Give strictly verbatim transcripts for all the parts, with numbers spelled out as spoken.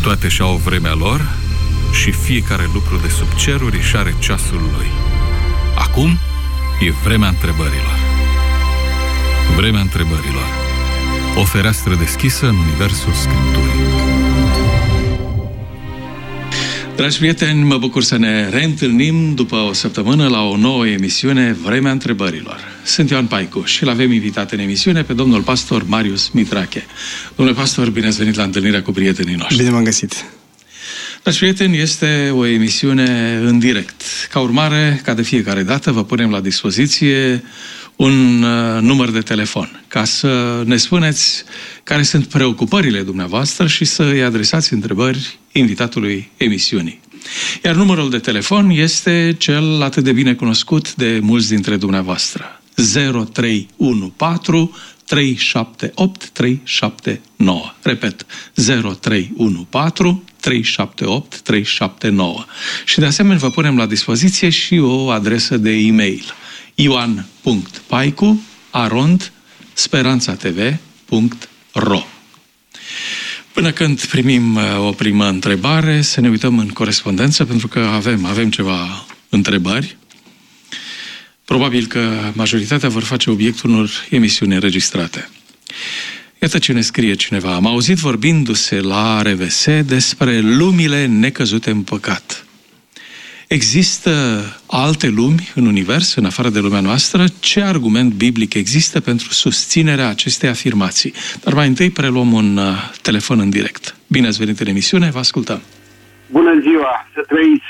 Toate și-au vremea lor și fiecare lucru de sub ceruri își are ceasul lui. Acum e vremea întrebărilor. Vremea întrebărilor. O fereastră deschisă în universul Scripturii. Dragi prieteni, mă bucur să ne reîntâlnim după o săptămână la o nouă emisiune, Vremea întrebărilor. Sunt Ioan Paicu și îl avem invitat în emisiune pe domnul pastor Marius Mitrache. Domnule pastor, bine ați venit la întâlnirea cu prietenii noștri. Bine m-am găsit. Dragi prieteni, este o emisiune în direct. Ca urmare, ca de fiecare dată, vă punem la dispoziție un uh, număr de telefon ca să ne spuneți care sunt preocupările dumneavoastră și să îi adresați întrebări invitatului emisiunii. Iar numărul de telefon este cel atât de bine cunoscut de mulți dintre dumneavoastră. zero trei unu patru trei șapte opt trei șapte nouă. Repet, zero trei unu patru trei șapte opt trei șapte nouă. Și de asemenea vă punem la dispoziție și o adresă de e-mail. ioan punct paicu arond speranța t v punct r o. Până când primim o primă întrebare, să ne uităm în corespondență, pentru că avem, avem ceva întrebări. Probabil că majoritatea vor face obiectul unor emisiuni înregistrate. Iată ce ne scrie cineva. Am auzit vorbindu-se la R V S despre lumile necăzute în păcat. Există alte lumi în univers, în afară de lumea noastră? Ce argument biblic există pentru susținerea acestei afirmații? Dar mai întâi preluăm un uh, telefon în direct. Bine ați venit în emisiune, vă ascultăm. Bună ziua, să trăiți!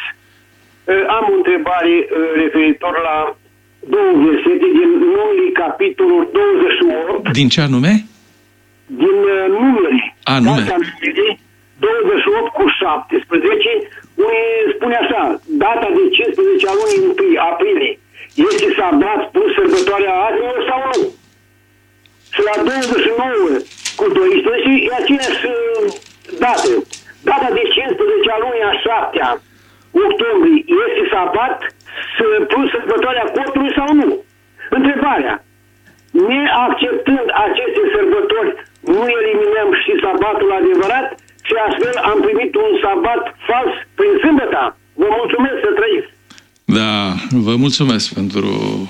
Am o întrebare referitor la două versete din Numeri, capitolul douăzeci și opt. Din ce anume? Din Numeri. A, Numeri. douăzeci și opt cu șaptesprezece, unde spune așa: data de cincisprezece a lunii întâi aprilie este sabat plus sărbătoarea anilor sau nu? Și la douăzeci și nouă cu doisprezece e aceeași dată. Data de cincisprezece a lunii a șaptea octombrie este sabat plus sărbătoarea cortului sau nu? Întrebarea: neacceptând aceste sărbători, nu eliminăm și sabatul adevărat și astfel am primit un sabat fals prin sâmbătă? Vă mulțumesc, să trăiți! Da, vă mulțumesc pentru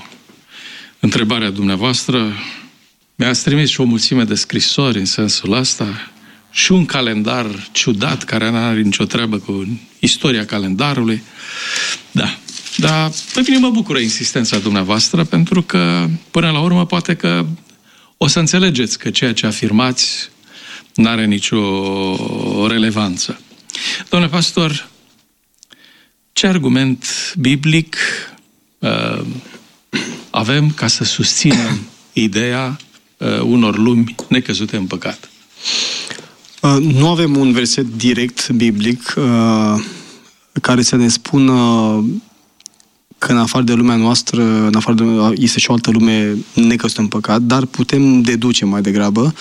întrebarea dumneavoastră. Mi-ați trimis și o mulțime de scrisori în sensul ăsta și un calendar ciudat care nu are nicio treabă cu istoria calendarului. Da, dar pe mine mă bucură insistența dumneavoastră, pentru că până la urmă poate că o să înțelegeți că ceea ce afirmați n-are nicio relevanță. Domnule pastor, ce argument biblic uh, avem ca să susținem ideea uh, unor lumi necăzute în păcat? Uh, nu avem un verset direct biblic uh, care să ne spună că în afară de lumea noastră, în afară de, este și o altă lume necăzută în păcat, dar putem deduce mai degrabă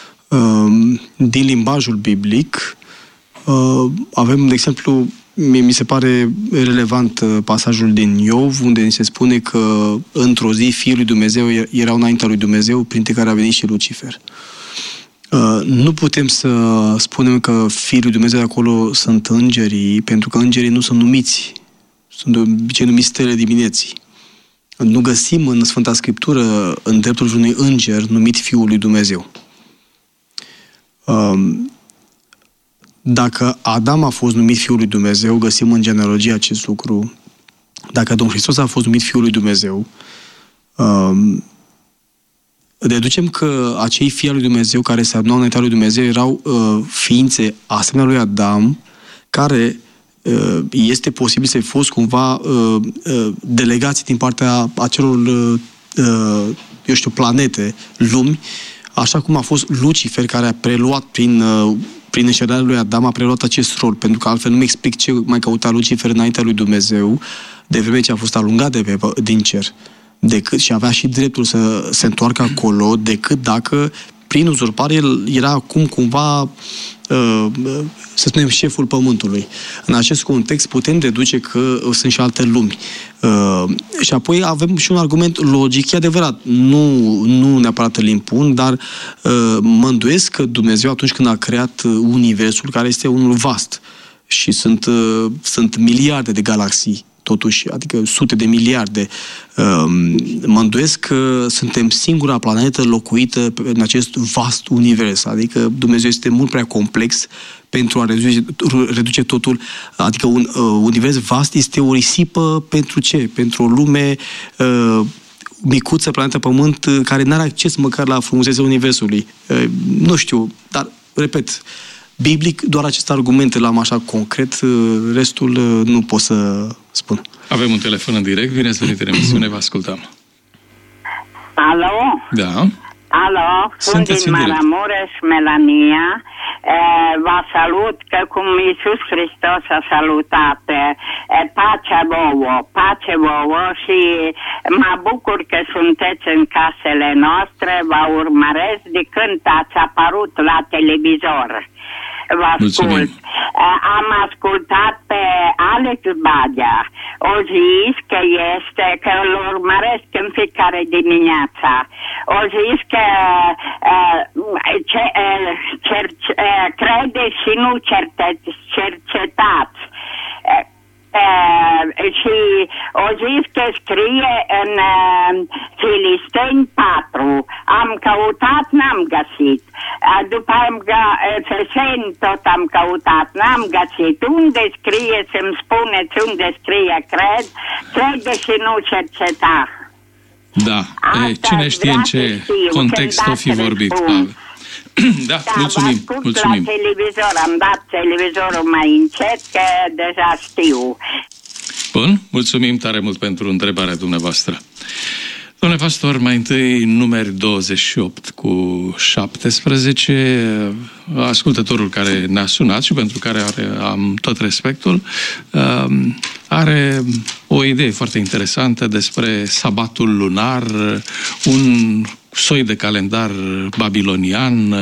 din limbajul biblic. Avem, de exemplu, mi se pare relevant pasajul din Iov, unde ni se spune că într-o zi Fiul lui Dumnezeu era înaintea lui Dumnezeu, printre care a venit și Lucifer. Nu putem să spunem că Fiul lui Dumnezeu de acolo sunt îngerii, pentru că îngerii nu sunt numiți, sunt de obicei numiți stele dimineții. Nu găsim în Sfânta Scriptură în dreptul unui înger numit Fiul lui Dumnezeu. Dacă Adam a fost numit Fiul lui Dumnezeu, găsim în genealogie acest lucru. Dacă Domnul Hristos a fost numit Fiul lui Dumnezeu, deducem că acei fii al lui Dumnezeu care se adunau înaintea lui Dumnezeu erau ființe asemenea lui Adam, care este posibil să fi fost cumva delegații din partea acelor, eu știu, planete, lumi, așa cum a fost Lucifer, care a preluat prin, prin înșelarea lui Adam, a preluat acest rol, pentru că altfel nu-mi explic ce mai căuta Lucifer înaintea lui Dumnezeu, de vreme ce a fost alungat de pe, din cer, decât, și avea și dreptul să se întoarcă acolo, decât dacă prin uzurpare, el era acum cumva, să spunem, șeful pământului. În acest context putem deduce că sunt și alte lumi. Și apoi avem și un argument logic, e adevărat, nu, nu neapărat îl impun, dar mă îndoiesc că Dumnezeu, atunci când a creat universul, care este unul vast, și sunt, sunt miliarde de galaxii, totuși, adică sute de miliarde. Mă îndoiesc că suntem singura planetă locuită în acest vast univers. Adică Dumnezeu este mult prea complex pentru a reduce, reduce totul. Adică un uh, univers vast este o risipă pentru ce? Pentru o lume uh, micuță, planeta Pământ, care n-are acces măcar la frumusețea universului. Uh, nu știu, dar, repet, biblic, doar aceste argumente l-am așa concret, restul nu pot să spun. Avem un telefon în direct, bine ați venit în emisiune, vă ascultăm. Alo? Da. Alo, sunt din Maramureș, Melania. E, vă salut că cum Iisus Hristos a salutat, e, pacea vouă, pace vouă, și mă bucur că sunteți în casele noastre, vă urmăresc de când ați apărut la televizor. Vă ascult. Am ascultat pe Alex Badea. O zis că este, că îl urmăresc în fiecare dimineață. O zis că ce, cer, credeți și nu cercetați. Uh, și o zis că scrie în uh, Filisteni patru. Am căutat, n-am găsit. Uh, după Efeseni tot am căutat, n-am găsit. Unde scrie, să-mi spuneți unde scrie, cred, crede și nu cerceta. Da, e, cine știe în ce context o fi vorbit. Da, da, mulțumim, vă mulțumim. La televizor, am dat televizorul mai încet, că deja știu. Bun, mulțumim tare mult pentru întrebarea dumneavoastră. Domnule pastor, mai întâi numeri douăzeci și opt cu șaptesprezece, ascultătorul care ne-a sunat și pentru care are, am tot respectul, are o idee foarte interesantă despre sabatul lunar, un soi de calendar babilonian.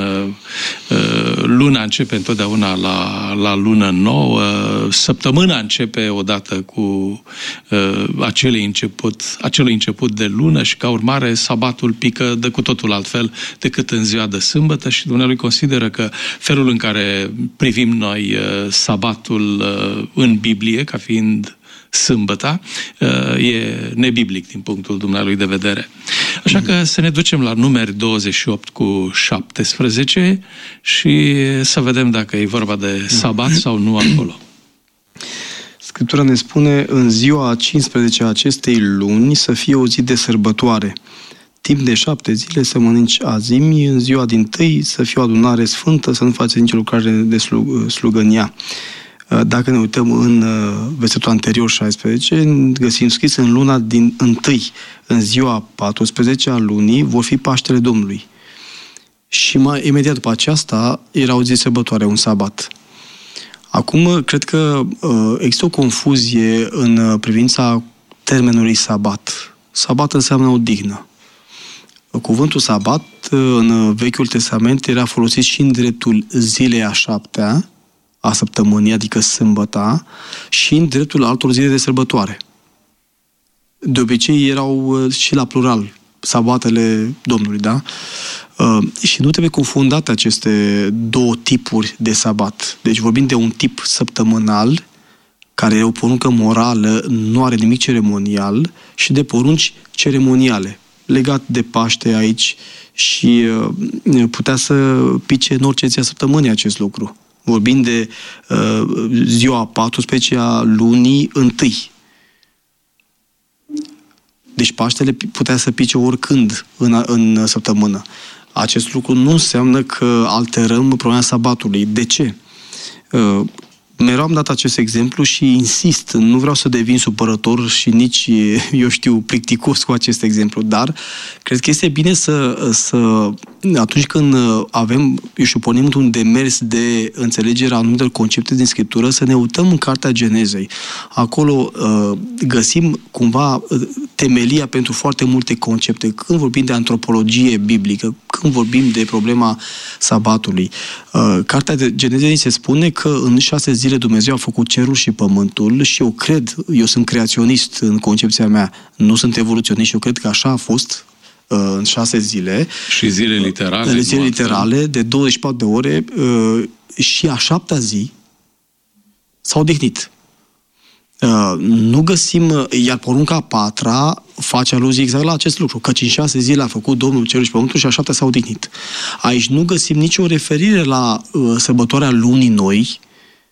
Luna începe întotdeauna la, la lună nouă, săptămâna începe odată cu uh, acele început, acelui început de lună și ca urmare sabatul pică de cu totul altfel decât în ziua de sâmbătă și Dumnezeu consideră că felul în care privim noi uh, sabatul uh, în Biblie ca fiind sâmbăta, e nebiblic din punctul dumnealui de vedere. Așa că să ne ducem la numeri douăzeci și opt cu șaptesprezece și să vedem dacă e vorba de sabat sau nu acolo. Scriptura ne spune: în ziua a cincisprezecea acestei luni să fie o zi de sărbătoare. Timp de șapte zile să mănânci azimi, în ziua dintâi să fie o adunare sfântă, să nu faci nicio lucrare de slugănia. Dacă ne uităm în versetul anterior, șaisprezece, găsim scris: în luna din întâi, în ziua paisprezecea a lunii, vor fi Paștele Domnului. Și mai imediat după aceasta era o zi sărbătoare, un sabat. Acum, cred că există o confuzie în privința termenului sabat. Sabat înseamnă odihnă. Cuvântul sabat în Vechiul Testament era folosit și în dreptul zilei a șaptea, a săptămânii, adică sâmbăta, și în dreptul altor zile de sărbătoare. De obicei erau și la plural, sabatele Domnului, da? Și nu trebuie confundate aceste două tipuri de sabat. Deci vorbim de un tip săptămânal, care e o poruncă morală, nu are nimic ceremonial, și de porunci ceremoniale, legat de Paște aici, și putea să pice în orice zi a săptămânii acest lucru. Vorbim de uh, ziua paisprezecea lunii întâi. Deci Paștele putea să pice oricând în, în săptămână. Acest lucru nu înseamnă că alterăm problema sabatului. De ce? Uh, mereu am dat acest exemplu și insist, nu vreau să devin supărător și nici, eu știu, plicticos cu acest exemplu, dar cred că este bine să, să atunci când avem, eu știu, pornim într-un demers de înțelegere a anumitor concepte din Scriptură, să ne uităm în Cartea Genezei. Acolo uh, găsim cumva temelia pentru foarte multe concepte. Când vorbim de antropologie biblică, când vorbim de problema sabatului. Uh, Cartea de Genezei se spune că în șase zile Dumnezeu a făcut cerul și pământul și eu cred, eu sunt creaționist în concepția mea, nu sunt evoluționist și eu cred că așa a fost uh, în șase zile. Și zile literale. Uh, zile literale de douăzeci și patru de ore uh, și a șaptea zi s-a odihnit. Uh, nu găsim, iar porunca a patra face aluzie exact la acest lucru, căci în șase zile a făcut Domnul cerul și pământul și a șaptea s-a odihnit. Aici nu găsim nicio referire la uh, sărbătoarea lunii noi,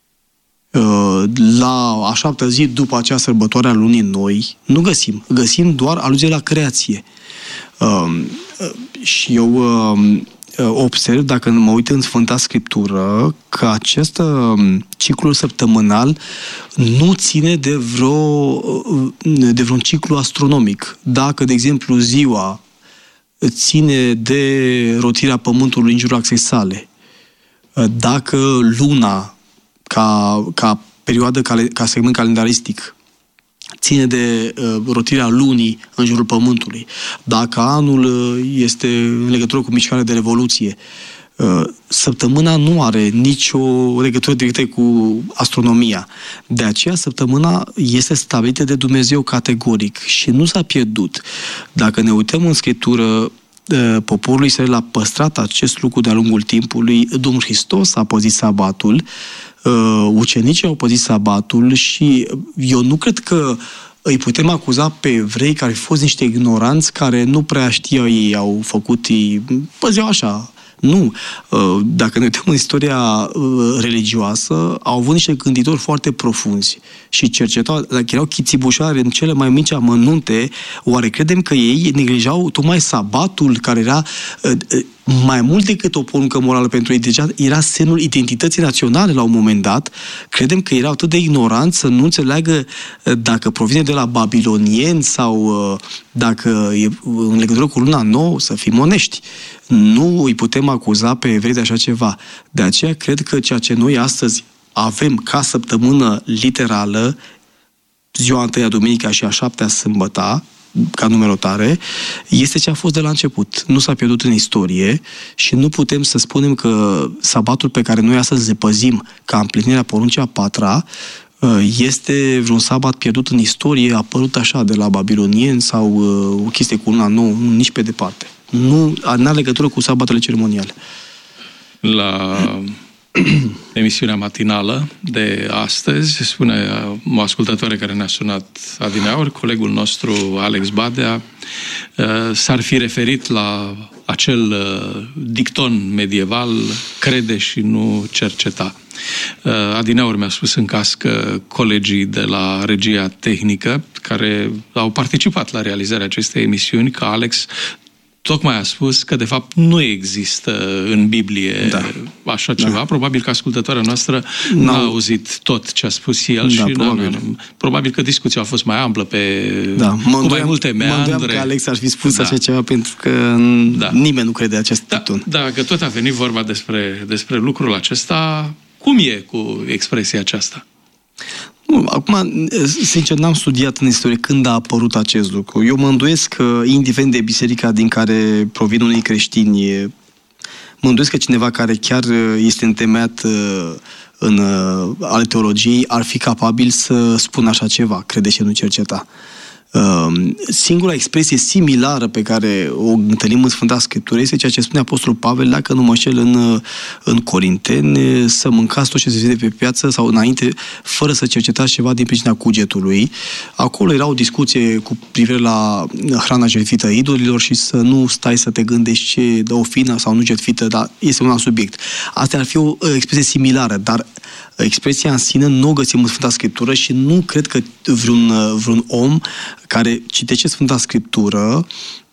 uh, la a șaptea zi după acea sărbătoare a lunii noi, nu găsim. Găsim doar aluzie la creație. Uh, uh, și eu uh, observ, dacă mă uit în Sfânta Scriptură, că acest ciclu săptămânal nu ține de, vreo, de vreun ciclu astronomic. Dacă, de exemplu, ziua ține de rotirea Pământului în jurul axei sale, dacă luna, ca, ca perioadă, ca segment calendaristic, ține de uh, rotirea lunii în jurul Pământului, dacă anul uh, este în legătură cu mișcarea de revoluție, uh, săptămâna nu are nicio legătură directă cu astronomia. De aceea săptămâna este stabilită de Dumnezeu categoric și nu s-a pierdut. Dacă ne uităm în Scriptură, uh, poporul Israel a păstrat acest lucru de-a lungul timpului. Domnul Hristos a păzit sabatul, Uh, ucenicii au păzit sabatul și eu nu cred că îi putem acuza pe evrei care au fost niște ignoranți care nu prea știau ei, au făcut, ei păzeau așa. Nu. Uh, dacă ne uităm în istoria uh, religioasă, au avut niște gânditori foarte profunzi și cercetau, dacă erau chițibușari în cele mai mici amănunte, oare credem că ei neglijau tocmai sabatul, care era uh, uh, mai mult decât o poruncă morală pentru ei, deja era semnul identității naționale la un moment dat. Credem că erau atât de ignoranți să nu înțeleagă dacă provine de la babilonieni sau dacă e în legătură cu luna nouă, să fim onești. Nu îi putem acuza pe evrei de așa ceva. De aceea cred că ceea ce noi astăzi avem ca săptămână literală, ziua întâia duminica și a șaptea sâmbăta, ca numerotare, este ce a fost de la început. Nu s-a pierdut în istorie și nu putem să spunem că sabatul pe care noi astăzi le păzim ca împlinirea poruncii a patra este vreun sabat pierdut în istorie, apărut așa de la babilonieni sau o chestie cu luna nouă, nici pe departe. Nu are legătură cu sabatele ceremoniale. La emisiunea matinală de astăzi, spune o ascultătoare care ne-a sunat adineauri, colegul nostru Alex Badea, s-ar fi referit la acel dicton medieval, crede și nu cerceta. Adineauri mi-a spus în cască colegii de la regia tehnică care au participat la realizarea acestei emisiuni, că Alex tocmai a spus că, de fapt, nu există în Biblie da. așa ceva. Da. Probabil că ascultătoarea noastră n-a auzit tot ce a spus el da, și probabil. probabil că discuția a fost mai amplă pe da. cu mai multe meandre. Mă că Alex ar fi spus da. așa ceva, pentru că da. nimeni nu crede acest da. titun. Da, că tot a venit vorba despre, despre lucrul acesta. Cum e cu expresia aceasta? Nu, acum, sincer, n-am studiat în istorie când a apărut acest lucru. Eu mă îndoiesc că, indiferent de biserica din care provin unii creștini, mă îndoiesc că cineva care chiar este întemeiat în ale teologiei ar fi capabil să spună așa ceva, crede și nu cerceta. Singura expresie similară pe care o întâlnim în Sfânta Scriptură este ceea ce spune Apostolul Pavel, dacă nu mă înșel, în, în Corinteni, să mâncați tot ce se vede pe piață sau înainte, fără să cercetați ceva din pricina cugetului. Acolo era o discuție cu privire la hrana jertfită idolilor și să nu stai să te gândești ce dă o fină sau nu jertfită, dar este un alt subiect. Asta ar fi o expresie similară, dar expresia în sine nu o găsim în Sfânta Scriptură și nu cred că vreun, vreun om care citește Sfânta Scriptură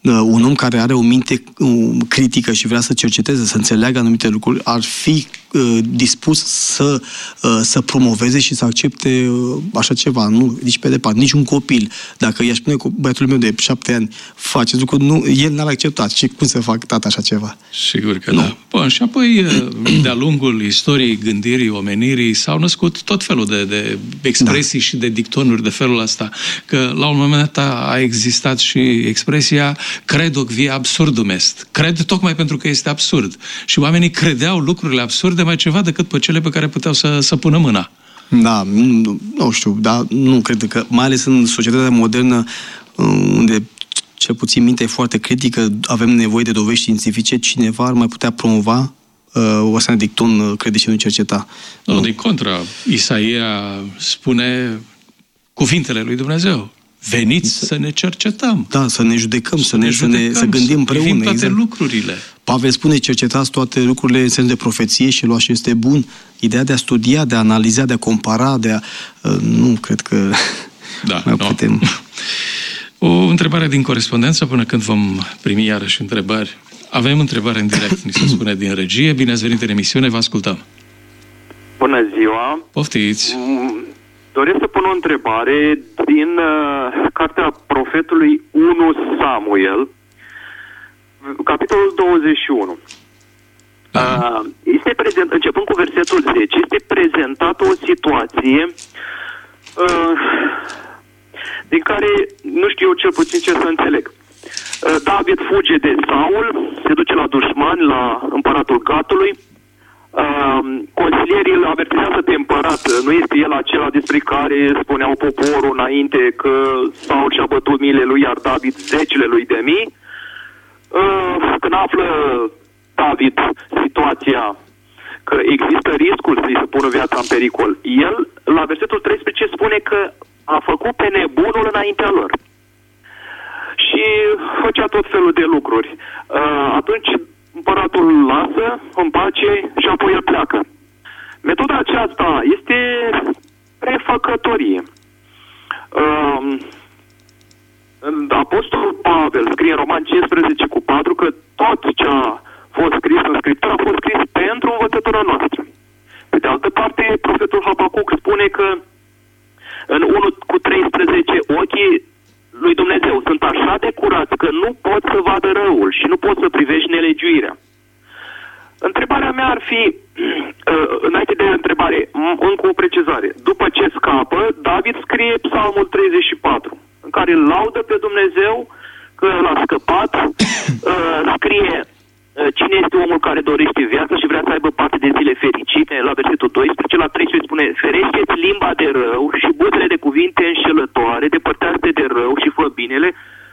un om care are o minte critică și vrea să cerceteze, să înțeleagă anumite lucruri, ar fi dispus să, să promoveze și să accepte așa ceva. Nu, nici pe departe, nici un copil. Dacă i-aș spune cu băiatul meu de șapte ani, face lucru, nu, el n-ar accepta. Și cum să fac tata așa ceva? Sigur că nu. Da. Bun, și apoi, de-a lungul istoriei, gândirii, omenirii, s-au născut tot felul de, de expresii da. și de dictonuri de felul ăsta. Că la un moment dat a existat și expresia cred via absurdum est. Cred tocmai pentru că este absurd. Și oamenii credeau lucrurile absurde mai ceva decât pe cele pe care puteau să, să pună mâna. Da, nu, nu știu, dar nu cred că, mai ales în societatea modernă, unde cel puțin mintea e foarte critică, avem nevoie de dovezi științifice, cineva ar mai putea promova uh, o asemenea dicton, crede și nu cerceta. Nu, de contra, Isaia spune cuvintele lui Dumnezeu. Veniți să ne cercetăm. Da, să ne judecăm, să, să ne, judecăm, să ne să gândim împreună. Să toate exact. lucrurile. Pavel spune, cercetați toate lucrurile în sens de profeție și luați ce este bun. Ideea de a studia, de a analiza, de a compara, de a... Uh, nu, cred că da, mai no. putem... O întrebare din corespondență până când vom primi iarăși întrebări. Avem întrebare în direct, ni se spune din regie. Bine ați venit în emisiune, vă ascultăm. Bună ziua! Poftiți! Doresc să pun o întrebare din uh, cartea profetului unu Samuel, capitolul douăzeci și unu. Da. Uh, este prezent, începând cu versetul zece, este prezentată o situație uh, din care nu știu eu cel puțin ce să înțeleg. Uh, David fuge de Saul, se duce la dușmani, la împăratul Gatului. Uh, consilierii îl avertizează de împărat, nu este el acela despre care spuneau poporul înainte că Saul și-a bătut miile lui, iar David zecile lui de mii. Uh, când află David situația că există riscul să-i se pună viața în pericol, el la versetul treisprezece spune că a făcut pe nebunul înaintea lor și făcea tot felul de lucruri. Uh, atunci împăratul îl lasă în pace și apoi el pleacă. Metoda aceasta este prefăcătorie. Uh, Apostolul Pavel scrie în Roman cincisprezece cu patru că tot ce a fost scris în Scriptură a fost scris pentru învățătura noastră. Pe de altă parte, profetul Habacuc spune că în unu cu treisprezece ochii lui Dumnezeu sunt așa de curați că nu pot să vadă răul și nu pot să privești nelegiuirea. Întrebarea mea ar fi, înainte de întrebare, încă o precizare. După ce scapă, David scrie Psalmul treizeci și patru, în care îl laudă pe Dumnezeu că l-a scăpat, scrie cine este omul care dorește viața și vrea să aibă parte de zile fericite, la versetul doisprezece, la treisprezece spune, ferește-ți limba de rău și buzele de cuvinte înșelătoare, depărtează-te de rău și fă binele.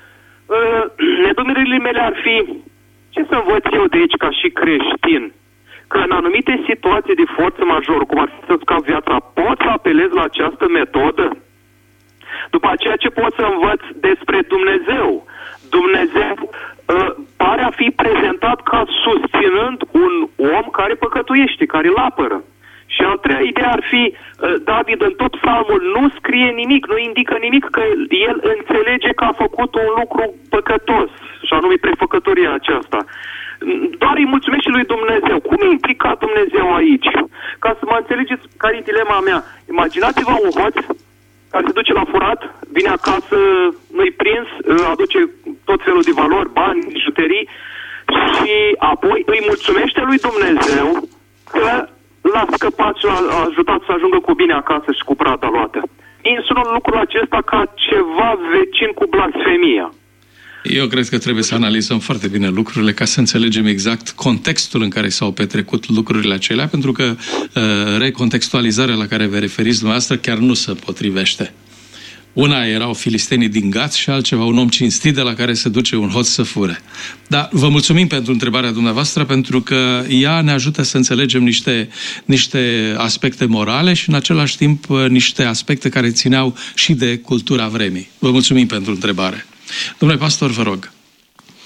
Nedumerile mele ar fi, ce să învăț eu de aici ca și creștin? Că în anumite situații de forță majoră, cum ar fi să scap viața, pot să apelez la această metodă? După aceea ce pot să învăț despre Dumnezeu? Dumnezeu uh, pare a fi prezentat ca susținând un om care păcătuiește, care îl apără. Și a treia idee ar fi, uh, David în tot psalmul nu scrie nimic, nu indică nimic că el înțelege că a făcut un lucru păcătos, și anume prefăcătoria aceasta. Doar îi mulțumesc și lui Dumnezeu. Cum e implicat Dumnezeu aici? Ca să mă înțelegeți care e dilema mea. Imaginați-vă un hoț care se duce la furat, vine acasă, nu-i prins, aduce tot felul de valori, bani, bijuterii și apoi îi mulțumește lui Dumnezeu că l-a scăpat și l-a ajutat să ajungă cu bine acasă și cu prada luată. Îmi sună lucrul acesta ca ceva vecin cu blasfemia. Eu cred că trebuie să analizăm foarte bine lucrurile ca să înțelegem exact contextul în care s-au petrecut lucrurile acelea, pentru că uh, recontextualizarea la care vă referiți dumneavoastră chiar nu se potrivește. Una erau filistenii din Gat și altceva un om cinstit de la care se duce un hoț să fure. Dar vă mulțumim pentru întrebarea dumneavoastră, pentru că ea ne ajută să înțelegem niște, niște aspecte morale și în același timp niște aspecte care țineau și de cultura vremii. Vă mulțumim pentru întrebare. Domnule pastor, vă rog.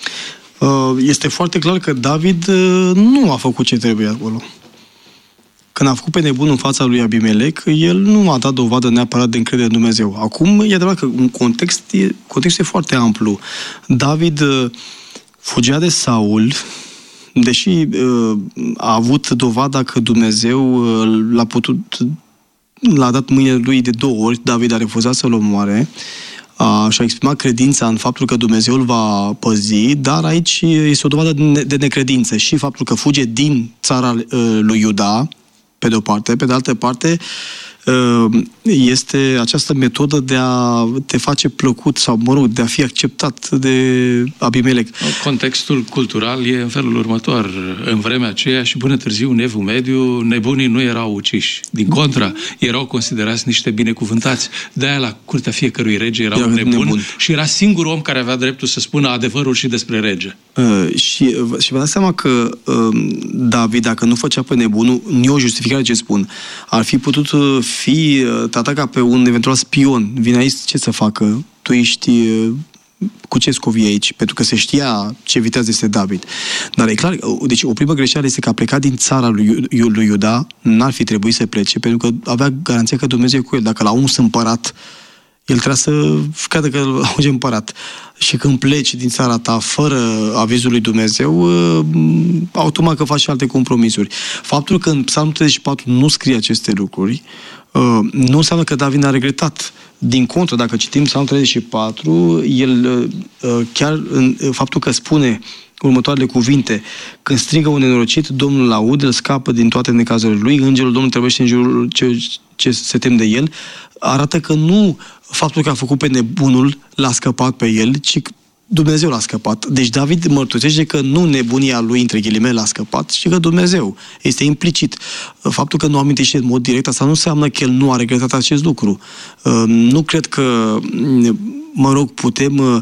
Este foarte clar că David nu a făcut ce trebuie acolo. când a făcut pe nebun în fața lui Abimelec, el nu a dat dovadă neapărat de încredere în Dumnezeu. Acum, e adevărat că un context e, contextul e foarte amplu. David fugea de Saul, deși a avut dovada că Dumnezeu l-a putut, l-a dat mâinile lui de două ori, David a refuzat să-l omoare, a, și-a exprimat credința în faptul că Dumnezeu îl va păzi, dar aici este o dovadă de necredință și faptul că fuge din țara lui Iuda, pe de o parte, pe de altă parte, este această metodă de a te face plăcut sau, mă rog, de a fi acceptat de Abimelec. Contextul cultural e în felul următor. În vremea aceea și până târziu, în Evul Mediu, nebunii nu erau uciși. Din contra, erau considerați niște binecuvântați. De-aia la curtea fiecărui rege era un nebun, nebun și era singurul om care avea dreptul să spună adevărul și despre rege. Uh, și, și vă dați seama că uh, David, dacă nu făcea pe nebunul, nu e o justificare ce spun. Ar fi putut fi uh, tratat ca pe un eventual spion. Vine aici, ce să facă? Tu ești... Uh, cu ce scovii aici? Pentru că se știa ce viteaz este David. Dar e clar, deci o primă greșeală este că a plecat din țara lui, lui Iuda, n-ar fi trebuit să plece, pentru că avea garanția că Dumnezeu e cu el. Dacă l-a uns împărat, el trebuie să cadă că îl auge împărat. Și când pleci din țara ta fără avizul lui Dumnezeu, automat că faci și alte compromisuri. Faptul că în Psalmul treizeci și patru nu scrie aceste lucruri, nu înseamnă că David n-a regretat. Din contră, dacă citim Psalmul treizeci și patru, el chiar în faptul că spune următoarele cuvinte: când strigă un nenorocit, Domnul l-aude, îl scapă din toate necazurile lui, îngerul Domnului trăbește în jurul ce, ce se tem de el, arată că nu faptul că a făcut pe nebunul l-a scăpat pe el, ci Dumnezeu l-a scăpat. Deci David mărturisește că nu nebunia lui, între ghilimele, l-a scăpat, ci că Dumnezeu. Este implicit. Faptul că nu amintește în mod direct, asta nu înseamnă că el nu a regretat acest lucru. Nu cred că, mă rog, putem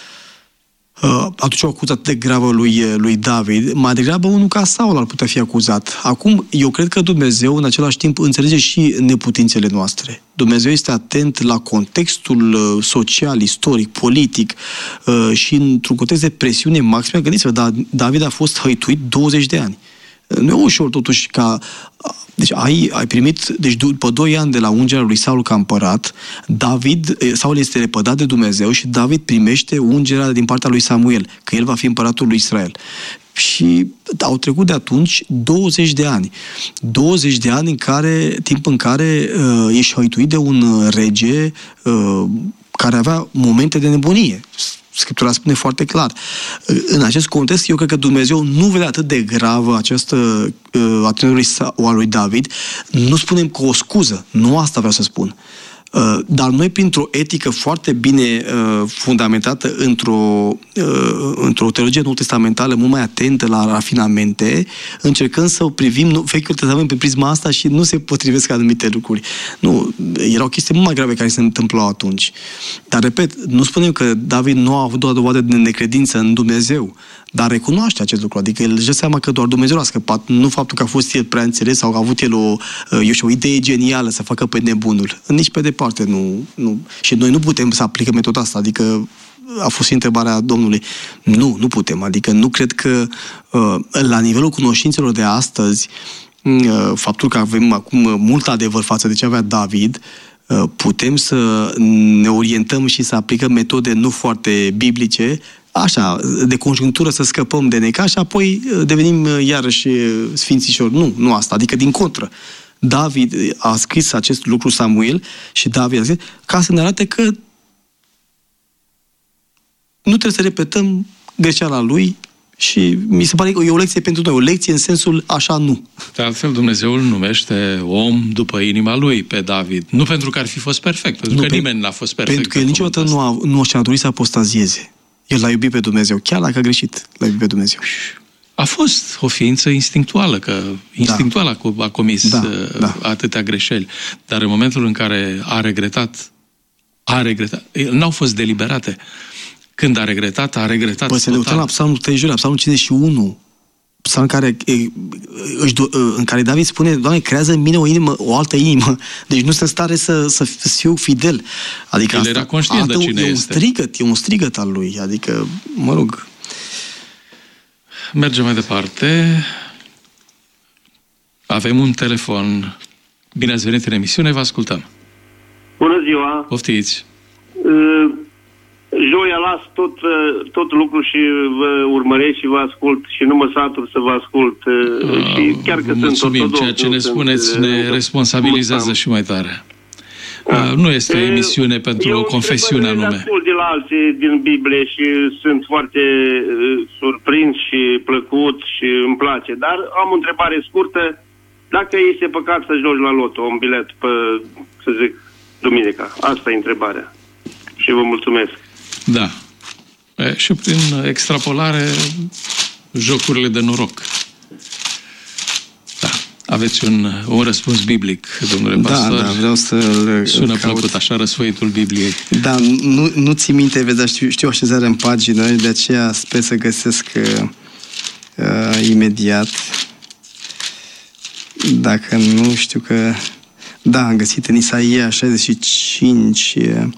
atunci o acuză atât de gravă lui, lui David, mai degrabă unul ca Saul ar putea fi acuzat. Acum, eu cred că Dumnezeu, în același timp, înțelege și neputințele noastre. Dumnezeu este atent la contextul social, istoric, politic și într-un context de presiune maximă. Gândiți-vă, David a fost hăituit douăzeci de ani. Nu e ușor, totuși, ca... Deci ai, ai primit, deci după doi ani de la ungerea lui Saul ca împărat, David, Saul este lepădat de Dumnezeu și David primește ungerea din partea lui Samuel, că el va fi împăratul lui Israel. Și au trecut de atunci douăzeci de ani. douăzeci de ani în care, timp în care uh, ești hăituit de un rege uh, care avea momente de nebunie. Scriptura spune foarte clar. În acest context, eu cred că Dumnezeu nu vede atât de gravă această uh, atitudine a lui David. Nu spunem că o scuză. Nu asta vreau să spun. Uh, dar noi, printr-o etică foarte bine uh, fundamentată într-o, uh, într-o teologie nou-testamentală mult mai atentă la rafinamente, încercăm să privim Vechiul Testament pe prisma asta și nu se potrivesc anumite lucruri. Nu, erau chestii mult mai grave care se întâmplau atunci. Dar, repet, nu spunem că David nu a avut o dovadă de necredință în Dumnezeu, dar recunoaște acest lucru. Adică el își dă seama că doar Dumnezeu l-a scăpat, nu faptul că a fost el prea înțeles sau că a avut el o, eu știu, o idee genială să facă pe nebunul. Nici pe departe nu, nu. Și noi nu putem să aplicăm metoda asta. Adică a fost întrebarea Domnului. Nu, nu putem. Adică nu cred că la nivelul cunoștințelor de astăzi, faptul că avem acum mult adevăr față de ce avea David, putem să ne orientăm și să aplicăm metode nu foarte biblice, așa, de conjunctură, să scăpăm de necaz și apoi devenim iarăși sfințișori. Nu, nu asta. Adică din contră. David a scris acest lucru, Samuel, și David a scris ca să ne arate că nu trebuie să repetăm greșeala lui și mi se pare că e o lecție pentru noi. O lecție în sensul așa nu. De altfel, Dumnezeu îl numește om după inima lui pe David. Nu pentru că ar fi fost perfect, pentru nu, că pe, nimeni n-a fost perfect. Pentru că el niciodată nu a, nu și-a dorit să apostazieze. El l-a iubit pe Dumnezeu, chiar dacă a greșit, l-a iubit pe Dumnezeu. A fost o ființă instinctuală, că instinctual da. a comis da, da. atâtea greșeli. Dar în momentul în care a regretat, a regretat, n-au fost deliberate. Când a regretat, a regretat Păi să ne uităm la Psalmul treizeci, la Psalmul cincizeci și unu, Psalm care, în care David spune: Doamne, creează în mine o inimă, o altă inimă. Deci nu sunt în stare să, să fiu fidel. Adică El asta, era conștient de cine e un este. strigăt, e un strigăt al lui. Adică, mă rog. Mergem mai departe. Avem un telefon. Bine ați venit în emisiune, vă ascultăm. Bună ziua! Poftiți! Uh, joia las tot, uh, tot lucru și vă urmăresc și vă ascult și nu mă satur să vă ascult. Uh, uh, și chiar că mulțumim, sunt ortodox, ceea ce ne sunt, spuneți ne responsabilizează și mai tare. Uh, nu este o emisiune pentru o confesiune anume. Eu ascult de la alții din Biblie și sunt foarte uh, surprins și plăcut și îmi place. Dar am o întrebare scurtă. Dacă este păcat să joci la loto un bilet pe, să zic, duminica? Asta e întrebarea. Și vă mulțumesc. Da. E, și prin extrapolare, jocurile de noroc. Da. Aveți un, un răspuns biblic, domnule pastor. Da, da, vreau să-l Sună caut. plăcut, așa, răsfăitul Bibliei. Da, nu, nu ți minte, vezi, dar știu, știu așezarea în pagină, de aceea sper să găsesc uh, uh, imediat. Dacă nu, știu că... Da, am găsit în Isaia șaizeci și cinci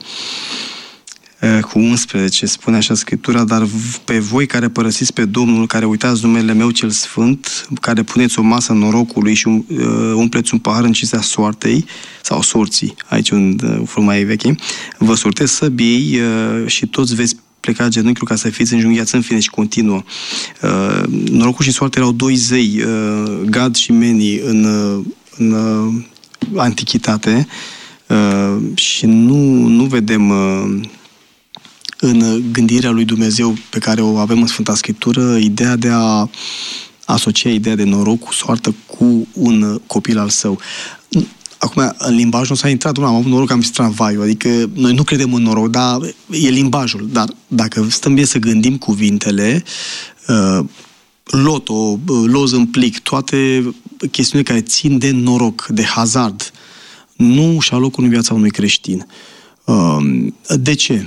cu unsprezece, spune așa Scriptura, dar pe voi care părăsiți pe Domnul, care uitați numele meu cel sfânt, care puneți o masă norocului și umpleți un pahar în cinstea soartei, sau sorții, aici un formă mai veche, vă sortez săbiei și toți veți pleca genunchiul ca să fiți înjunghiați în fine și continuă. Uh, norocul și soarta erau doi zei, uh, Gad și Meni, în, în uh, antichitate uh, și nu, nu vedem uh, în gândirea lui Dumnezeu pe care o avem în Sfânta Scriptură ideea de a asocia ideea de noroc cu soartă cu un copil al său. Acum, în limbaj nu s-a intrat, nu am avut noroc, am zis tramvaiul, adică noi nu credem în noroc, dar e limbajul. Dar dacă stăm bine să gândim cuvintele, uh, loto, uh, loz în plic, toate chestiunile care țin de noroc, de hazard, nu și-au locul în viața unui creștin. Uh, de ce?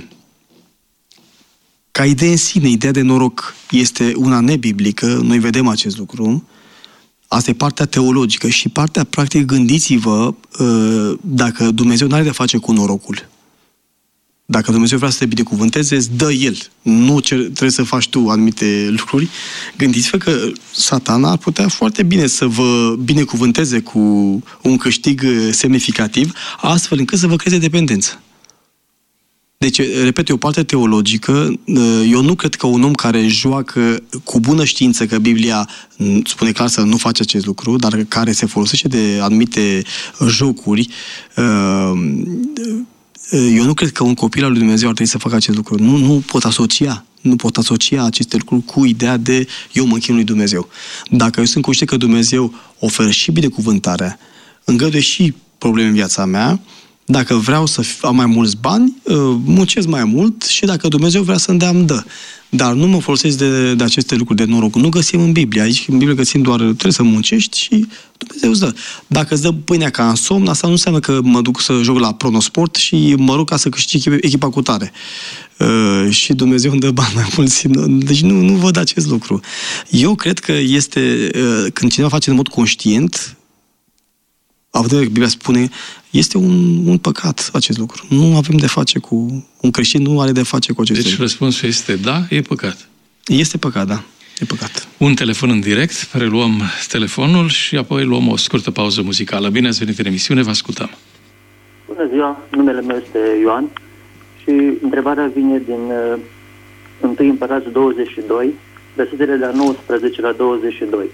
Ca idee în sine, ideea de noroc este una nebiblică, noi vedem acest lucru. Asta e partea teologică și partea practică, gândiți-vă dacă Dumnezeu n-are de face cu norocul. Dacă Dumnezeu vrea să te binecuvânteze, îți dă El. Nu trebuie să faci tu anumite lucruri. Gândiți-vă că Satana ar putea foarte bine să vă binecuvânteze cu un câștig semnificativ, astfel încât să vă creeze dependență. Deci, repet, e o parte teologică. Eu nu cred că un om care joacă cu bună știință că Biblia spune clar să nu face acest lucru, dar care se folosește de anumite jocuri, eu nu cred că un copil al lui Dumnezeu ar trebui să facă acest lucru. Nu, nu pot asocia. Nu pot asocia aceste lucruri cu ideea de eu mă închin lui Dumnezeu. Dacă eu sunt conștient că Dumnezeu oferă și binecuvântarea, îngăduie și probleme în viața mea, dacă vreau să am mai mulți bani, muncesc mai mult și dacă Dumnezeu vrea să-mi dea, îmi dă. Dar nu mă folosesc de, de aceste lucruri de noroc. Nu găsim în Biblie. Aici în Biblie găsim doar trebuie să muncești și Dumnezeu îți dă. Dacă îți dă pâinea ca în somn, asta nu înseamnă că mă duc să joc la Pronosport și mă rog ca să câștig echipa cu tare. Uh, și Dumnezeu îmi dă bani mai mulți. Deci nu, nu văd acest lucru. Eu cred că este, uh, când cineva face în mod conștient, având în vedere că Biblia spune, este un, un păcat acest lucru. Nu avem de face cu... Un creștin nu are de face cu acest lucru. Deci răspunsul este da, e păcat. Este păcat, da. E păcat. Un telefon în direct, preluăm telefonul și apoi luăm o scurtă pauză muzicală. Bine ați venit în emisiune, vă ascultăm. Bună ziua, numele meu este Ioan și întrebarea vine din uh, întâi Împărați douăzeci și doi, versetele de la nouăsprezece la douăzeci și doi.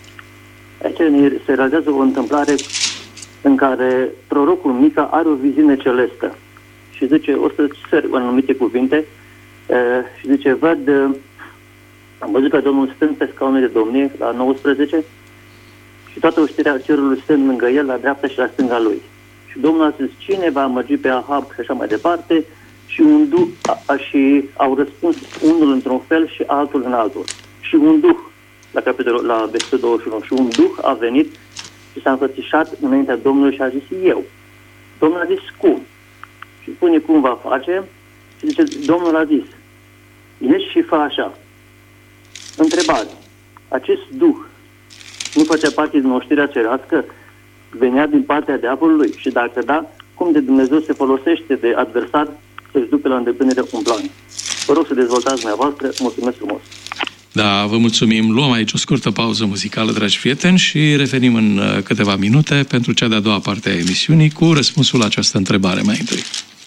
Aici se realizează o întâmplare în care prorocul Mica are o viziune celestă. Și zice, o să cer anumite cuvinte, uh, și zice, văd, uh, am văzut pe Domnul stând pe scaunul de domnie, la nouăsprezece, și toată oștirea cerului stând lângă el, la dreapta și la stânga lui. Și Domnul a zis, cine va amăgi pe Ahab și așa mai departe, și, un duh, a, a, și au răspuns unul într-un fel și altul în altul. Și un duh, la capitolul, la versetul douăzeci și unu, și un duh a venit și s-a înfățișat înaintea Domnului și a zis, eu. Domnul a zis, cum? Și spune cum va face și zice, Domnul a zis, ieși și fă așa. Întrebare, acest duh nu făcea parte din oștirea cerească? Venea din partea diavolului? Și dacă da, cum de Dumnezeu se folosește de adversar să-și ducă la îndeplinire un plan? Vă rog să dezvoltați dumneavoastră. Mulțumesc frumos! Da, vă mulțumim. Luăm aici o scurtă pauză muzicală, dragi prieteni, și revenim în câteva minute pentru cea de-a doua parte a emisiunii cu răspunsul la această întrebare mai întâi.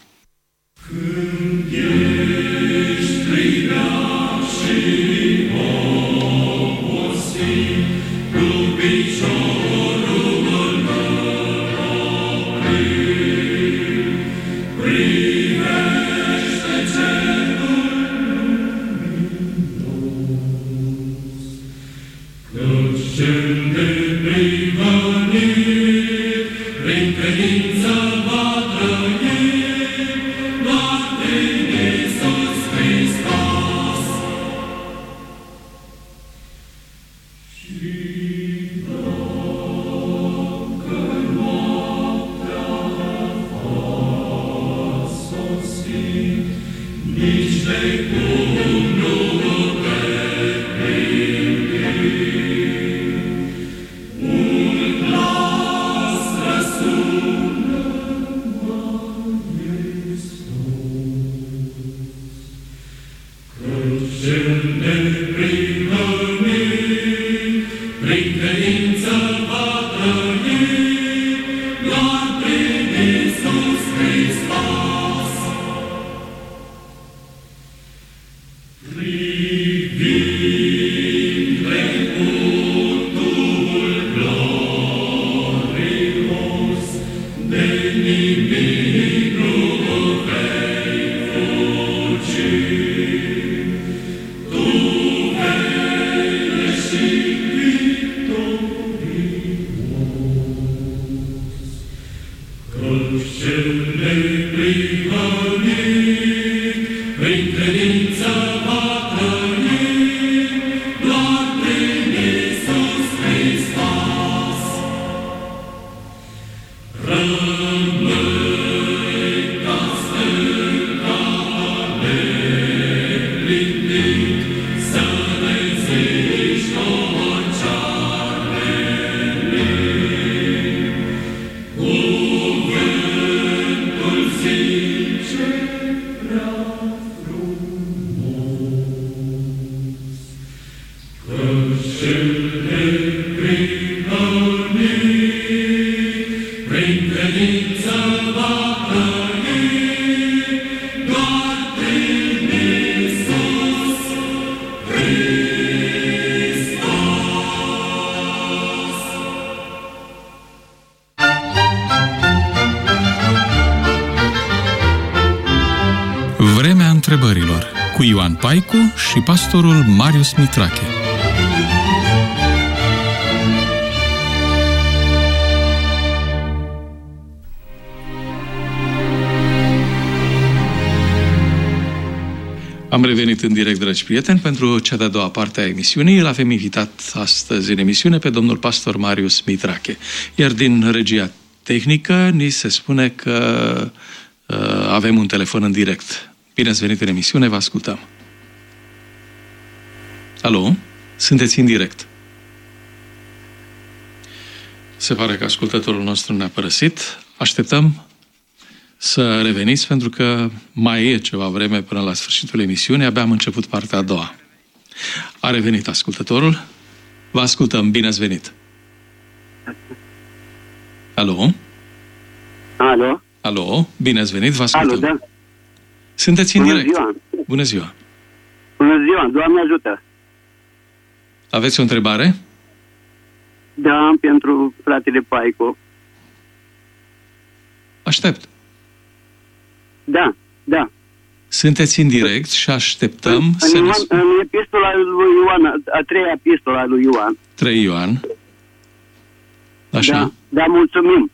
Când ești strigat și obosit, cu piciorul în oprit, privește cerul luminos, căci cel neprihănit, prin credință va trăi. Vremea întrebărilor cu Ioan Paicu și pastorul Marius Mitrache. Am revenit în direct, dragi prieteni, pentru cea de-a doua parte a emisiunii. Îl avem invitat astăzi în emisiune pe domnul pastor Marius Mitrache. Iar din regia tehnică ni se spune că uh, avem un telefon în direct. Bine ați venit în emisiune, vă ascultăm. Alo? Sunteți în direct. Se pare că ascultătorul nostru ne-a părăsit. Așteptăm să reveniți, pentru că mai e ceva vreme până la sfârșitul emisiunii. Abia am început partea a doua. A revenit ascultătorul. Vă ascultăm. Bine ați venit. Alo? Alo? Alo? Bine ați venit. Vă ascultăm. Alo, da? Sunteți în Bună direct. Ziua. Bună ziua. Bună ziua. Doamne ajută. Aveți o întrebare? Da, am pentru fratele Paicu. Aștept. Da, da. Sunteți în direct și așteptăm în, să în, ne în epistola lui Ioan, a treia epistola lui Ioan. trei Ioan. Așa. Da, da, mulțumim.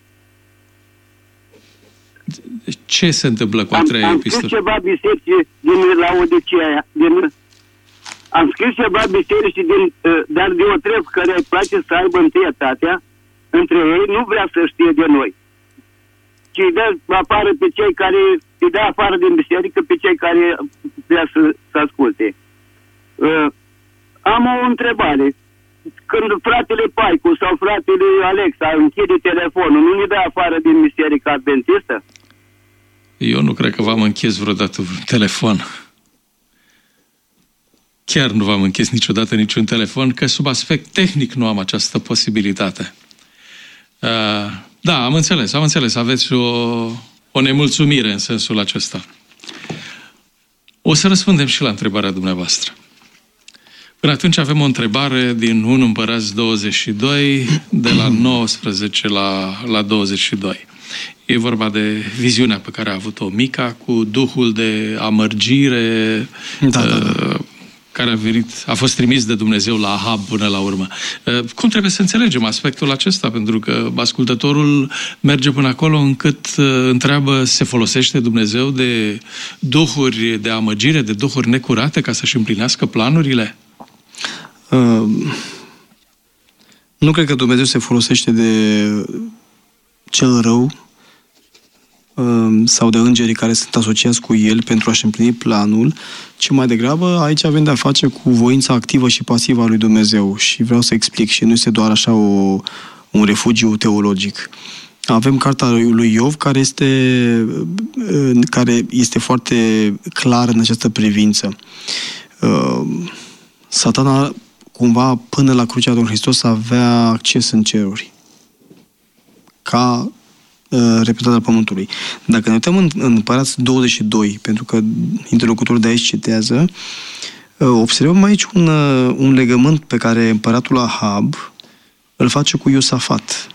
Ce se întâmplă cu a Am, treia am epistolă? scris ceva biserici din Laodicea, din... Am scris ceva biserici din... Dar Diotref, care îi place să aibă întâietatea între ei, nu vrea să știe de noi. Ci îi dă afară pe cei care... Îi dă afară din biserică pe cei care vrea să, să asculte. Uh, am o întrebare. Când fratele Paicu sau fratele Alexa închide telefonul, nu ne dă afară din biserica adventistă? Eu nu cred că v-am închis vreodată un telefon. chiar nu v-am închis niciodată niciun telefon, că sub aspect tehnic nu am această posibilitate. Uh, da, am înțeles, am înțeles. Aveți o, o nemulțumire în sensul acesta. O să răspundem și la întrebarea dumneavoastră. Până atunci avem o întrebare din unu Împărați douăzeci și doi, de la nouăsprezece la, la douăzeci și doi. E vorba de viziunea pe care a avut-o Mica cu duhul de amărgire, da, da, da. care a, venit, a fost trimis de Dumnezeu la Ahab până la urmă. Cum trebuie să înțelegem aspectul acesta? Pentru că ascultătorul merge până acolo încât întreabă, se folosește Dumnezeu de duhuri de amăgire, de duhuri necurate ca să-și împlinească planurile? Uh, nu cred că Dumnezeu se folosește de cel rău uh, sau de îngerii care sunt asociați cu el pentru a-și împlini planul, ci mai degrabă aici avem de-a face cu voința activă și pasivă a lui Dumnezeu. Și vreau să explic, și nu este doar așa o, un refugiu teologic. Avem cartea lui Iov care este, care este foarte clară în această privință. Uh, Satana, cumva, până la crucea Domnului Hristos, avea acces în ceruri, ca uh, reprezentant al Pământului. Dacă ne uităm în, în Împărați douăzeci și doi, pentru că interlocutorul de aici citează, uh, observăm aici un, uh, un legământ pe care împăratul Ahab îl face cu Iosafat.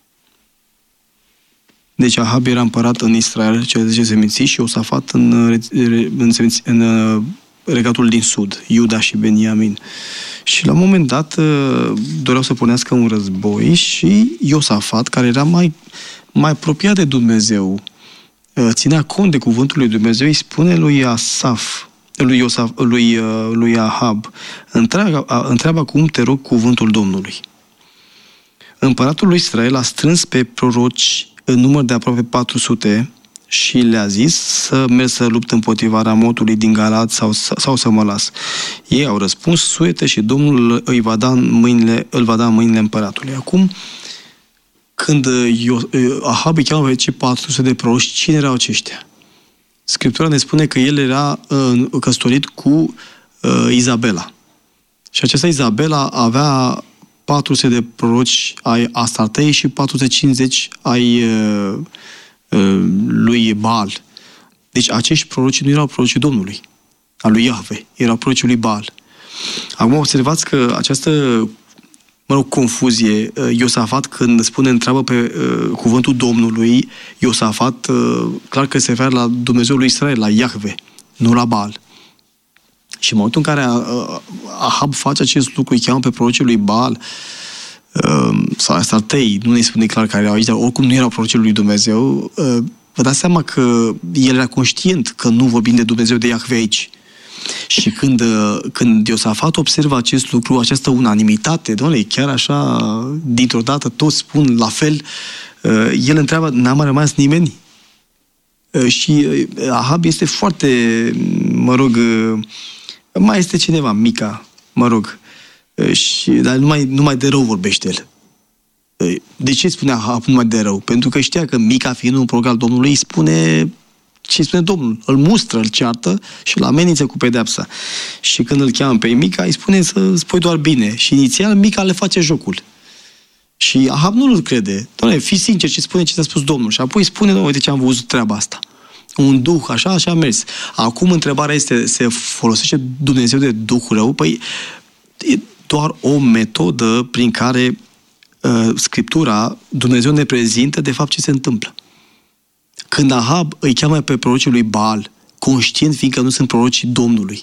Deci Ahab era împărat în Israel, cele zece seminții, și Iosafat în, în, în, în regatul din sud, Iuda și Beniamin. Și la un moment dat doreau să pornească un război și Iosafat, care era mai, mai apropiat de Dumnezeu, ținea cont de cuvântul lui Dumnezeu, îi spune lui Asaf, lui, Iosaf, lui, lui Ahab, întreabă, întreabă acum, te rog, cuvântul Domnului. Împăratul lui Israel a strâns pe proroci în număr de aproape patru sute și le-a zis să merg să luptă împotriva Ramotului din Galad sau, sau să mă las. Ei au răspuns, suete și Domnul îi va da în mâinile, îl va da în mâinile împăratului. Acum, când Ahab îi cheamă pe cei patru sute de proroci, cine erau aceștia? Scriptura ne spune că el era uh, căsătorit cu uh, Izabela. Și aceasta Izabela avea patru sute de proroci ai Astartei și patru sute cincizeci ai uh, uh, lui Baal. Deci acești proroci nu erau prorocii Domnului, al lui Iahve, erau prorocii lui Baal. Acum observați că această, mă rog, confuzie, uh, Iosafat, când spune, întreabă pe uh, cuvântul Domnului, Iosafat, uh, clar că se referă la Dumnezeul lui Israel, la Iahve, nu la Baal. Și în momentul în care Ahab face acest lucru, îi cheamă pe prorocii lui Baal sau Astartei, nu ne spune clar care erau aici, dar oricum nu erau prorocii lui Dumnezeu, vă dați seama că el era conștient că nu vorbim de Dumnezeu, de Iahve aici. Și când, când Iosafat observă acest lucru, această unanimitate, doamne, chiar așa, dintr-o dată toți spun la fel, el întreabă, n-a mai rămas nimeni? Și Ahab este foarte, mă rog, mai este cineva, Mica, mă rog, și, dar numai, numai de rău vorbește el. De ce spunea Ahab numai de rău? Pentru că știa că Mica, fiind un proroc al Domnului, îi spune ce îi spune Domnul. Îl mustră, îl ceartă și îl amenință cu pedeapsa. Și când îl cheamă pe Mica, îi spune să spui doar bine. Și inițial Mica le face jocul. Și Ahab nu îl crede. Doamne, fii sincer și spune ce ți-a spus Domnul. Și apoi spune, Doamne, uite ce am văzut treaba asta. Un duh, așa, așa a mers. Acum întrebarea este, se folosește Dumnezeu de duhul rău? Păi, e doar o metodă prin care uh, Scriptura, Dumnezeu ne prezintă de fapt ce se întâmplă. Când Ahab îi cheamă pe prorocii lui Baal, conștient fiindcă nu sunt prorocii Domnului,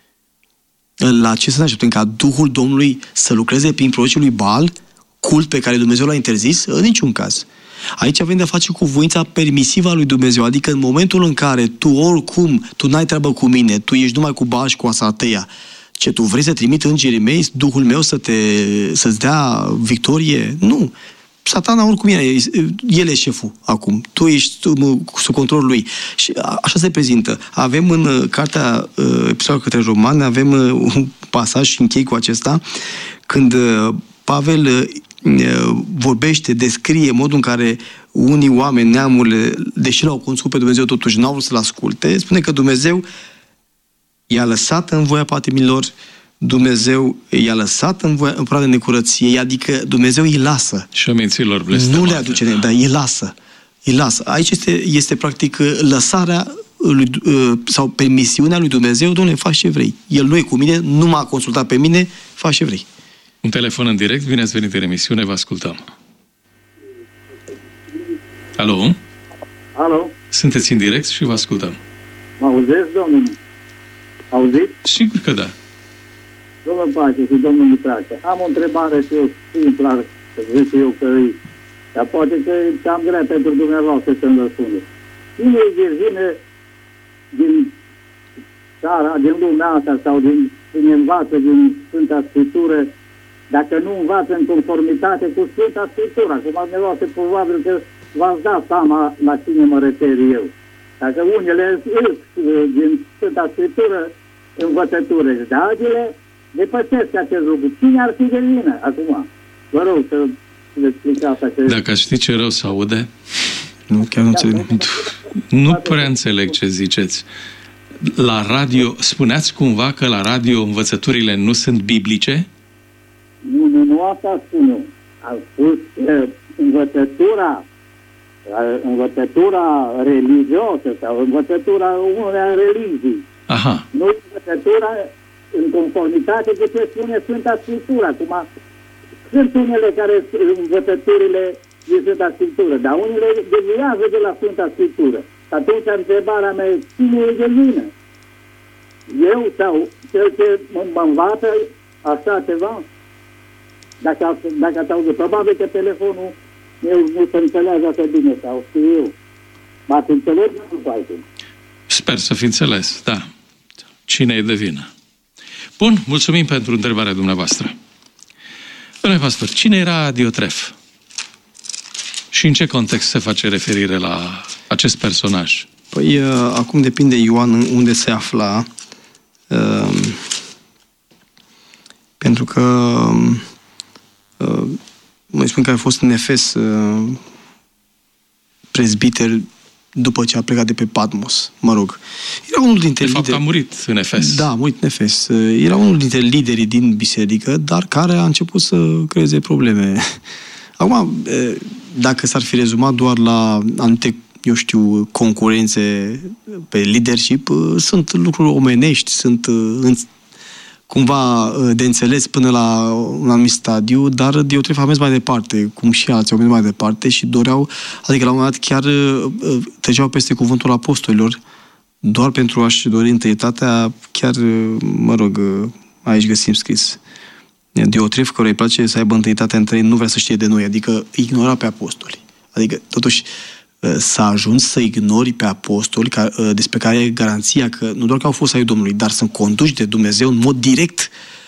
la ce se așteptăm? Ca Duhul Domnului să lucreze prin prorocii lui Baal, cult pe care Dumnezeu l-a interzis? În niciun caz. Aici avem de-a face cu voința permisivă a lui Dumnezeu, adică în momentul în care tu oricum, tu n-ai treabă cu mine, tu ești numai cu Baal și cu Astarteia, ce tu vrei să trimit îngerii mei, Duhul meu să te, să-ți dea victorie? Nu. Satana oricum e, el e șeful acum. Tu ești sub controlul lui. Și așa se prezintă. Avem în cartea Epistola către Romani, avem un pasaj și închei cu acesta, când Pavel vorbește, descrie modul în care unii oameni, neamurile, deși l-au cunoscut pe Dumnezeu, totuși n-au vrut să-L asculte. Spune că Dumnezeu i-a lăsat în voia patimilor Dumnezeu i-a lăsat în, voia, în pradă necurăției, adică Dumnezeu îi lasă. Și a minților blestemate. Nu le aduce, dar îi lasă. Îi lasă. Aici este, este practic lăsarea lui, sau permisiunea lui Dumnezeu, Doamne, faci ce vrei. El nu e cu mine, nu m-a consultat pe mine, faci ce vrei. Un telefon în direct, bine ați venit în emisiune, vă ascultăm. Alo? Alo? Sunteți în direct și vă ascultăm. Mă auziți, domnul? Auziți? Sigur că da. Domnul Pace și domnul Mitrache, am o întrebare și eu simplă, să zic eu că e, dar poate că e cam grea pentru dumneavoastră să-mi răspunde. Cine e virgine din țara, din lumea asta sau din, din învață din Sfânta Scriptură, dacă nu învață în conformitate cu Sfânta Scriptură? Acum, dumneavoastră, probabil că v-ați dat seama la cine mă refer eu. Dacă unele îs din Sfânta Scriptură învățătură, dar altele depășesc acest lucru. Cine ar fi de vină acum? Vă rog să vă explicați asta. Dacă știi ce rău se aude, nu, chiar nu înțeleg. Nu prea înțeleg ce ziceți. La radio, spuneați cumva că la radio învățăturile nu sunt biblice? Nu, nu, nu asta spun eu. Am spus că învățătura învățătura religioasă sau învățătura unei religii. Aha. Nu învățătura în conformitate cu ce spune Sfânta Scriptură. Acum, sunt unele care învățăturile din Sfânta Scriptură, dar unele deviază de la Sfânta Scriptură. Atunci, întrebarea mea e, cine e de vină? Eu sau cel ce mă învață așa ceva? Dacă, dacă ați auzit, probabil că telefonul eu nu se înțeleagă așa bine, sau știu eu. M-ați înțeles, nu faci. Sper să fi înțeles, da. Cine e de vină? Bun, mulțumim pentru întrebarea dumneavoastră. Domnule pastor, cine era Diotref? Și în ce context se face referire la acest personaj? Păi, acum depinde Ioan unde se afla. Pentru că mă spun că a fost în Efes prezbiter după ce a plecat de pe Patmos, mă rog. Era unul dintre de fapt lideri... a murit în Efes. Da, a murit în Efes. Era unul dintre liderii din biserică, dar care a început să creeze probleme. Acum, dacă s-ar fi rezumat doar la anumite, eu știu, concurențe pe leadership, sunt lucruri omenești, sunt cumva de înțeles până la un anumit stadiu, dar Diotref a mers mai departe, cum și alții au mers mai departe și doreau, adică la un moment dat chiar treceau peste cuvântul apostolilor, doar pentru a-și dori întâietatea, chiar, mă rog, aici găsim scris. Diotref, căruia îi place să aibă întâietatea între ei, nu vrea să știe de noi, adică ignora pe apostoli. Adică, totuși, s-a ajuns să ignori pe apostoli despre care ai garanția că nu doar că au fost ai Domnului, dar sunt conduși de Dumnezeu în mod direct.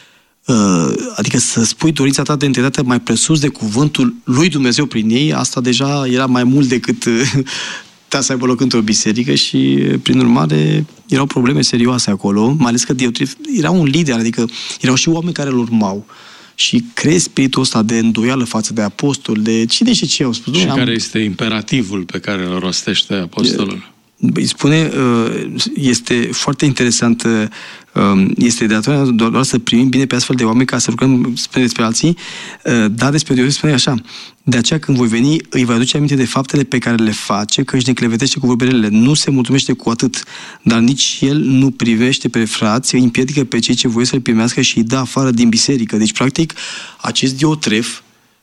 Adică să spui dorința ta de întâietate mai presus de cuvântul lui Dumnezeu prin ei, asta deja era mai mult decât putea să aibă loc într-o biserică și, prin urmare, erau probleme serioase acolo, mai ales că Diotref era un lider, adică erau și oameni care îl urmau. Și crezi spiritul ăsta de îndoială față de apostol, de cine și ce au spus. Și nu, care am... este imperativul pe care îl rostește apostolul? Îi spune, este foarte interesant, este de atunci doar să primim bine pe astfel de oameni ca să lucrăm spune despre alții, dar despre Diotref spune așa: de aceea când voi veni, îi voi aduce aminte de faptele pe care le face, că își ne clevetește cu vorbele, nu se mulțumește cu atât, dar nici el nu privește pe frați, îi împiedică pe cei ce voie să-l primească și îi dă afară din biserică. Deci, practic, acest Diotref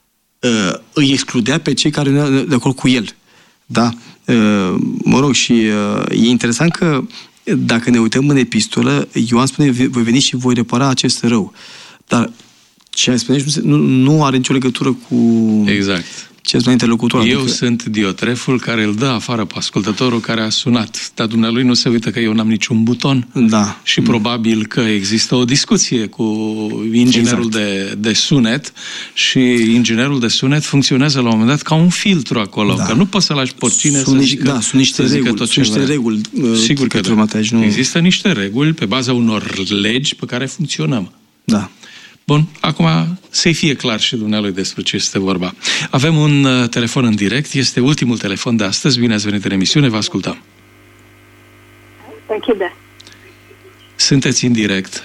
îi excludea pe cei care nu erau de acord cu el. Da? Mă rog, și e interesant că dacă ne uităm în epistolă, Ioan spune, voi veni și voi repara acest rău. Dar ce spune nu, nu are nicio legătură cu exact. ce spune interlocutorul. Eu adică... sunt Diotreful care îl dă afară pe ascultătorul care a sunat. Dar dumnealui nu se uită că eu n-am niciun buton. Da. Și probabil că există o discuție cu inginerul exact. de, de sunet și inginerul de sunet funcționează la un moment dat ca un filtru acolo. Da. Că nu poți să lași pe oricine să zică, da, sunt niște să zică reguli, tot ce sunt niște reguli. Sigur că da. Mataj, nu... Există niște reguli pe baza unor legi pe care funcționăm. Da. Bun, acum să-i fie clar și dumnealui despre ce este vorba. Avem un uh, telefon în direct, este ultimul telefon de astăzi. Bine ați venit în emisiune, vă ascultăm. Închide. Sunteți în direct.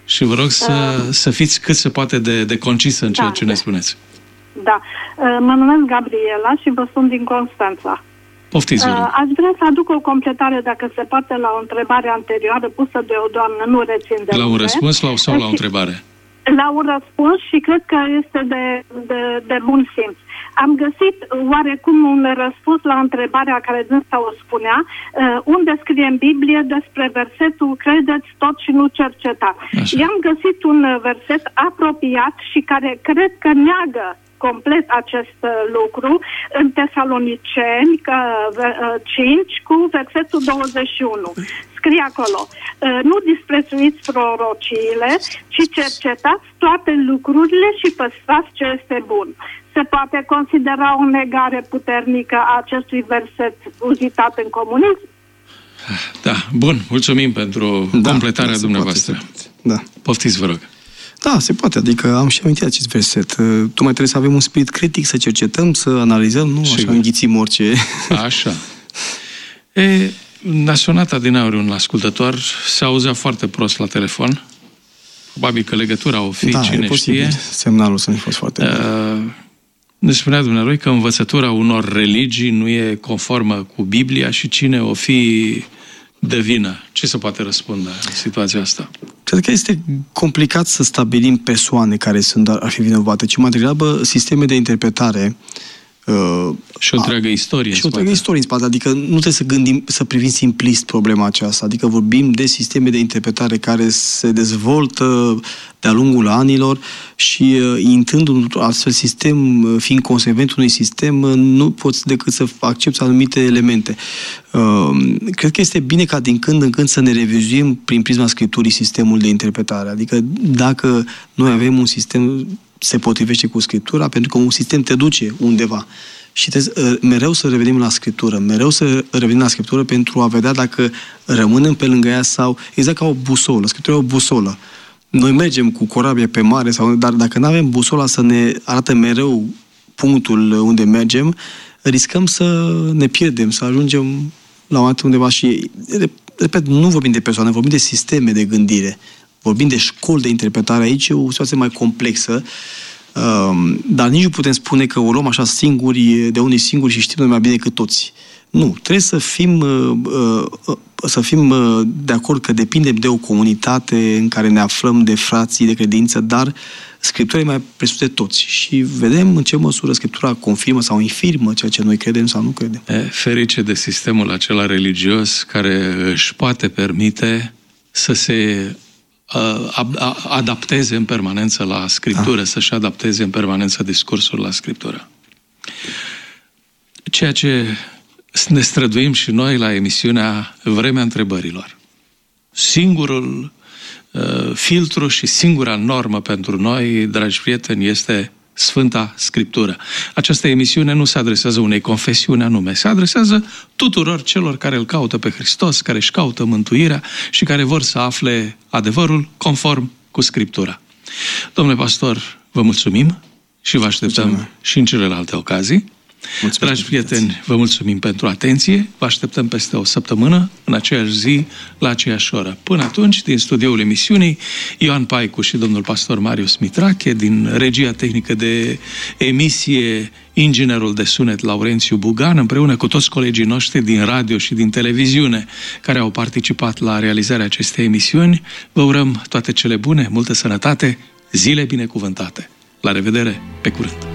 Și vă rog să, uh, să fiți cât se poate de, de concisă în ceea da, ce ne spuneți. Da. Uh, mă numesc Gabriela și vă sunt din Constanța. Poftiți, uh, aș vrea să aduc o completare, dacă se poate, la o întrebare anterioară pusă de o doamnă, nu rețin de La un răspuns la, sau la o întrebare? La un răspuns și cred că este de, de, de bun simț. Am găsit oarecum un răspuns la întrebarea care dânsa o spunea, uh, unde scrie în Biblie despre versetul credeți tot și nu cercetați. I-am găsit un verset apropiat și care cred că neagă complet acest lucru în Tesaloniceni cinci cu versetul douăzeci și unu. Scrie acolo, nu disprețuiți prorociile, ci cercetați toate lucrurile și păstrați ce este bun. Se poate considera o negare puternică a acestui verset uzitat în comunism? Da, bun, mulțumim pentru da, completarea da, dumneavoastră. Poate, da. Poftiți, vă rog. Da, se poate, adică am și amintit acest verset. Tocmai trebuie să avem un spirit critic, să cercetăm, să analizăm, nu și așa înghițim orice. Așa. E, a sunat adineauri un ascultător, se auzea foarte prost la telefon. Probabil că legătura o fi, da, cine e posibil. știe. Semnalul să nu fost foarte uh, ne spunea dumnealui că învățătura unor religii nu e conformă cu Biblia și cine o fi de vină. Ce se poate răspunde în situația asta? Cred că este complicat să stabilim persoane care sunt ar fi vinovate, ci mai degrabă sisteme de interpretare. Uh, și o întreagă istorie. Și o întreagă istorie în spate. Adică nu trebuie să gândim, să privim simplist problema aceasta. Adică vorbim de sisteme de interpretare care se dezvoltă de-a lungul anilor și uh, intrând un astfel sistem, uh, fiind consecvent unui sistem, uh, nu poți decât să accepti anumite elemente. Uh, cred că este bine ca din când în când să ne revizuim prin prisma Scripturii sistemul de interpretare. Adică dacă noi avem un sistem se potrivește cu Scriptura, pentru că un sistem te duce undeva. Și trebuie mereu să revenim la Scriptură, mereu să revenim la Scriptură pentru a vedea dacă rămânem pe lângă ea sau exact ca o busolă. Scriptura e o busolă. Noi mergem cu corabia pe mare, sau, dar dacă nu avem busola să ne arată mereu punctul unde mergem, riscăm să ne pierdem, să ajungem la un moment undeva și, repet, nu vorbim de persoane, vorbim de sisteme de gândire. Vorbim de școli de interpretare, aici e o situație mai complexă, dar nici nu putem spune că o luăm așa singuri, de unii singuri și știm noi mai bine decât toți. Nu, trebuie să fim, să fim de acord că depindem de o comunitate în care ne aflăm, de frații de credință, dar Scriptura e mai presus de toți și vedem în ce măsură Scriptura confirmă sau infirmă ceea ce noi credem sau nu credem. E, ferice de sistemul acela religios care își poate permite să se adapteze în permanență la Scriptură, da. Să-și adapteze în permanență discursul la Scriptură. Ceea ce ne străduim și noi la emisiunea Vremea Întrebărilor. Singurul uh, filtru și singura normă pentru noi, dragi prieteni, este Sfânta Scriptură. Această emisiune nu se adresează unei confesiuni anume, se adresează tuturor celor care îl caută pe Hristos, care își caută mântuirea și care vor să afle adevărul conform cu Scriptura. Domnule pastor, vă mulțumim și vă așteptăm mulțumim. Și în celelalte ocazii. Mulțumesc. Dragi prieteni, vă mulțumim pentru atenție. Vă așteptăm peste o săptămână, în aceeași zi, la aceeași oră. Până atunci, din studioul emisiunii, Ioan Paicu și domnul pastor Marius Mitrache, din regia tehnică de emisie, inginerul de sunet Laurențiu Bugan, împreună cu toți colegii noștri din radio și din televiziune care au participat la realizarea acestei emisiuni, vă urăm toate cele bune, multă sănătate, zile binecuvântate. La revedere, pe curând!